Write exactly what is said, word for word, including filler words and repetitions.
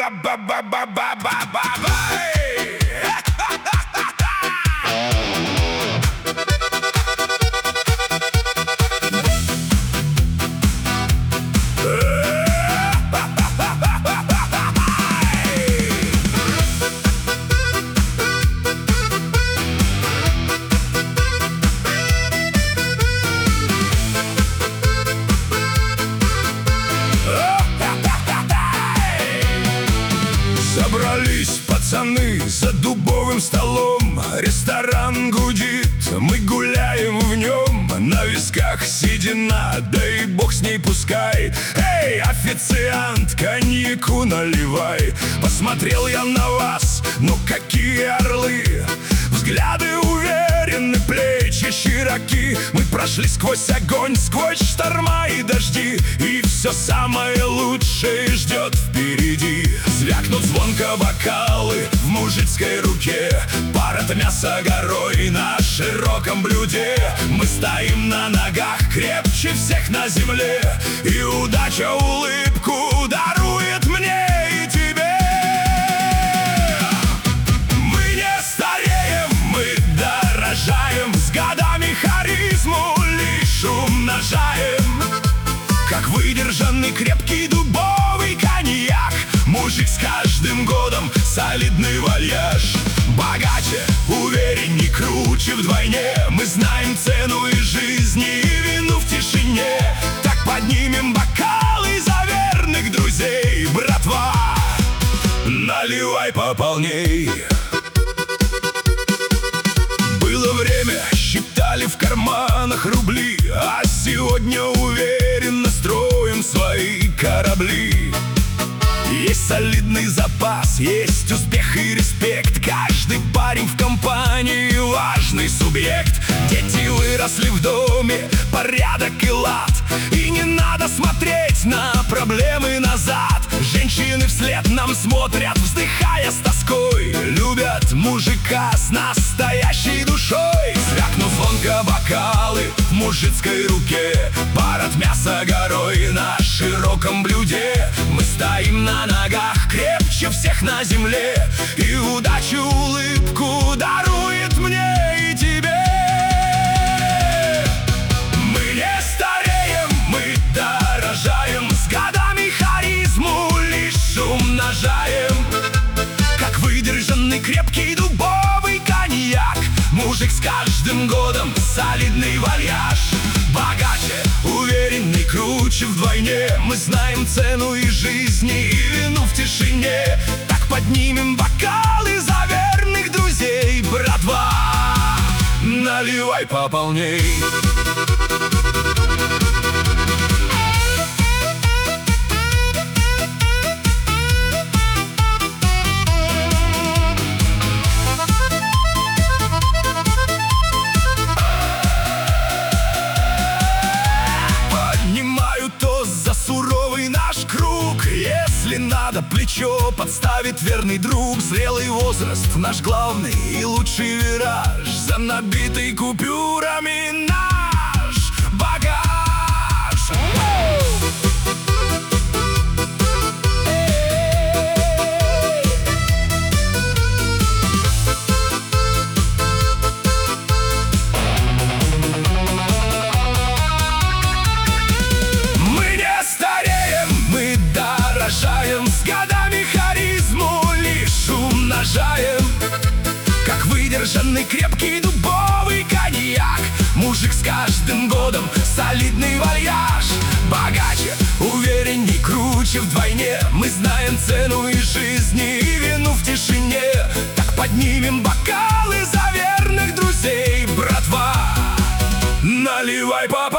Собрались пацаны за дубовым столом, ресторан гудит, мы гуляем в нем. На висках седина, да и бог с ней пускай. Эй, официант, коньяку наливай. Посмотрел я на вас, ну какие орлы. Взгляды уверены, плечи широки. Мы прошли сквозь огонь, сквозь шторма и дожди, и все самое лучшее ждет впереди. Звякнут звонко бокалы в мужицкой руке, пара-то мяса горой на широком блюде. Мы стоим на ногах крепче всех на земле, и удача улыбку дарует мне и тебе. Мы не стареем, мы дорожаем, с годами харизму лишь умножаем. Как выдержанный крепкий дубовый коньяк, мужик с каждым годом солидный вальяж. Богаче, уверенней, круче вдвойне. Мы знаем цену и жизни, и вину в тишине. Так поднимем бокалы за верных друзей, братва. Наливай пополней. Было время, считали в карманах рубли, а сегодня уверенно строим свои корабли. Есть солидный запас, есть успех и респект. Каждый парень в компании важный субъект. Дети выросли в доме, порядок и лад, и не надо смотреть на проблемы назад. Женщины вслед нам смотрят, вздыхая с тоской. Любят мужика с настоящей душой. Звякнув звонко бокалы в мужицкой руке, пара мяса горой на широком блюде. Мы стоим на ногах крепче всех на земле, и удачу улыбку дарует мне и тебе. Мы не стареем, мы дорожаем, с годами харизму лишь умножаем. Как выдержанный крепкий дубовый коньяк, мужик с каждым годом солидный вальяж. Богаче, уверенный, круче вдвойне. Мы знаем цену и жизни, и вину в тишине. Так поднимем бокалы за верных друзей, братва. Наливай пополней. Если надо, плечо подставит верный друг. Зрелый возраст, наш главный и лучший вираж. За набитый купюрами наш багаж. С годами харизму лишь умножаем. Как выдержанный крепкий дубовый коньяк, мужик с каждым годом солидный вальяж. Богаче, уверенней, круче вдвойне. Мы знаем цену и жизни, и вину в тишине. Так поднимем бокалы за верных друзей, братва. Наливай, папа.